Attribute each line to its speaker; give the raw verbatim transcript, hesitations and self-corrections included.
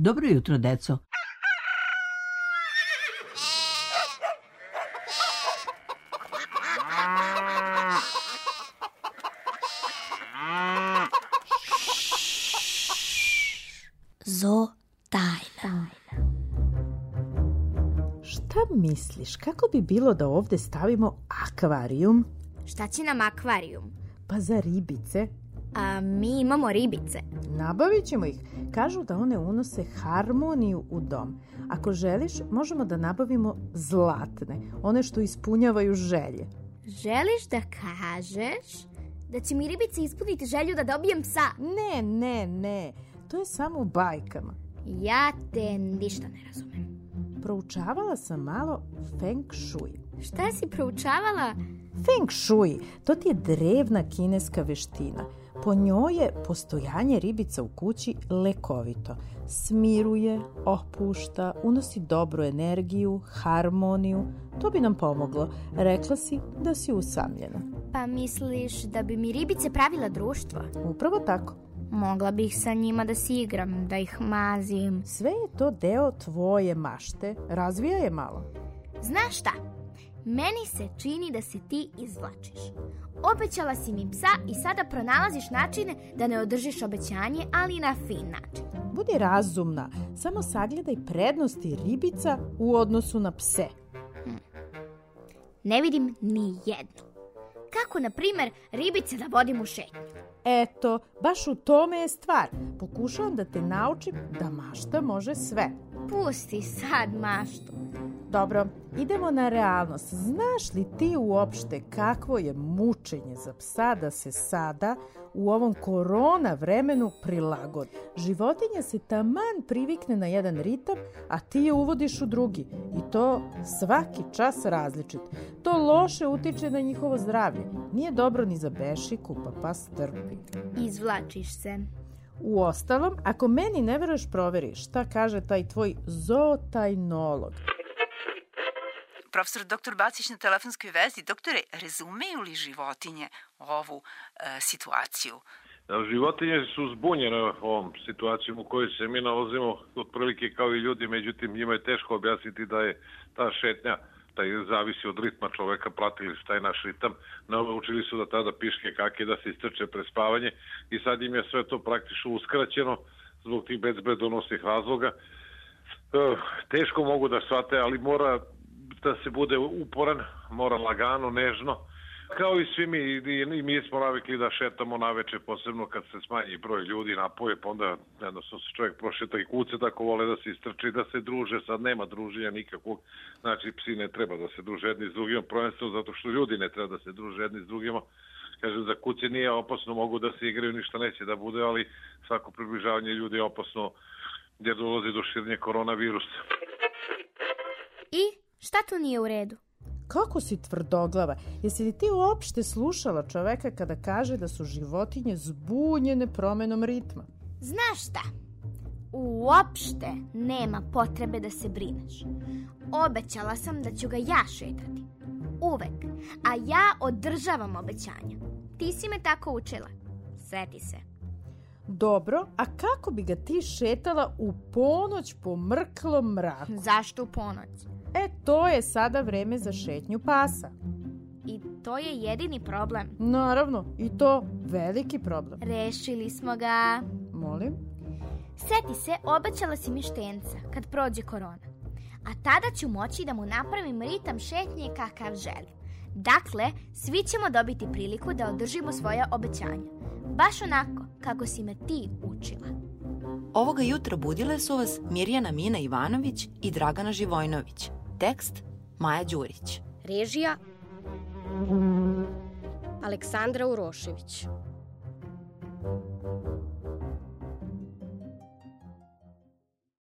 Speaker 1: Dobro jutro, deco.
Speaker 2: Zo tajna.
Speaker 3: Šta misliš, kako bi bilo da ovde stavimo akvarijum?
Speaker 2: Šta će nam akvarijum?
Speaker 3: Pa za ribice.
Speaker 2: A mi imamo ribice.
Speaker 3: Nabavit ćemo ih. Kažu da one unose harmoniju u dom. Ako želiš, možemo da nabavimo zlatne, one što ispunjavaju želje.
Speaker 2: Želiš da kažeš da će mi ribice ispuniti želju da dobijem psa?
Speaker 3: Ne, ne, ne. To je samo u bajkama.
Speaker 2: Ja te ništa ne razumem.
Speaker 3: Proučavala sam malo Feng Shui.
Speaker 2: Šta si proučavala?
Speaker 3: Feng Shui, to ti je drevna kineska veština. Po njoj je postojanje ribica u kući lekovito. Smiruje, opušta, unosi dobru energiju, harmoniju. To bi nam pomoglo. Rekla si da si usamljena.
Speaker 2: Pa misliš da bi mi ribice pravila društvo?
Speaker 3: Upravo tako.
Speaker 2: Mogla bih sa njima da se igram, da ih mazim.
Speaker 3: Sve je to deo tvoje mašte. Razvija je malo.
Speaker 2: Znaš šta? Meni se čini da se ti izvlačiš. Obećala si mi psa i sada pronalaziš načine da ne održiš obećanje, ali na fin način.
Speaker 3: Budi razumna. Samo sagledaj prednosti ribica u odnosu na pse.
Speaker 2: Hm. Ne vidim ni jednu. Kako, na primer, ribice da vodim u šetnju?
Speaker 3: Eto, baš u tome je stvar. Pokušavam da te naučim da mašta može sve.
Speaker 2: Pusti sad maštu.
Speaker 3: Dobro, idemo na realnost. Znaš li ti uopšte kakvo je mučenje za psa da se sada u ovom korona vremenu prilagodi? Životinja se taman privikne na jedan ritam, a ti je uvodiš u drugi. I to svaki čas različit. To loše utiče na njihovo zdravlje. Nije dobro ni za bešiku, pa pas trpi.
Speaker 2: Izvlačiš se.
Speaker 3: Uostalom, ako meni ne veruješ, proveri šta kaže taj tvoj zootajnolog.
Speaker 4: Profesor doktor Bacić na telefonskoj vezi. Doktore, razumeju li životinje ovu e, situaciju?
Speaker 5: Životinje su zbunjene ovom situacijom u kojoj se mi nalazimo otprilike kao i ljudi, međutim njima je teško objasniti da je ta šetnja, taj zavisi od ritma čoveka, pratili su taj naš ritam, naučili su da tada piške kake, da se istrče pre spavanje i sad im je sve to praktično uskraćeno zbog tih bezbedonosnih razloga. E, teško mogu da shvate, ali mora da se bude uporan, mora lagano, nežno. Kao i svi mi, i mi smo navikli da šetamo naveče, posebno kad se smanji broj ljudi napoje, pa onda jednostavno se čovjek prošeta i kuce tako vole da se istrči, da se druže, sad nema druženja nikakvog, znači psi ne treba da se druže jedni s drugima, prvenstveno zato što ljudi ne treba da se druže jedni s drugima. Kažem, za kuce nije opasno, mogu da se igraju, ništa neće da bude, ali svako približavanje ljudi je opasno jer dolazi do širenja koronavirusa.
Speaker 2: I šta tu nije u redu?
Speaker 3: Kako si tvrdoglava? Jesi li ti uopšte slušala čoveka kada kaže da su životinje zbunjene promenom ritma?
Speaker 2: Znaš šta? Uopšte nema potrebe da se brineš. Obećala sam da ću ga ja šetati. Uvek. A ja održavam obećanja. Ti si me tako učila. Seti se.
Speaker 3: Dobro, a kako bi ga ti šetala u ponoć po mrklom mraku?
Speaker 2: Zašto u ponoć?
Speaker 3: E, to je sada vreme za šetnju pasa.
Speaker 2: I to je jedini problem.
Speaker 3: Naravno, i to veliki problem.
Speaker 2: Rešili smo ga.
Speaker 3: Molim?
Speaker 2: Seti se, obećala si mi štenca kad prođe korona. A tada ću moći da mu napravim ritam šetnje kakav želim. Dakle, svi ćemo dobiti priliku da održimo svoja obećanja. Baš onako kako si me ti učila.
Speaker 6: Ovoga jutra budile su vas Mirjana Mina Ivanović i Dragana Živojnović. Tekst Maja Đurić.
Speaker 7: Režija Aleksandra Urošević.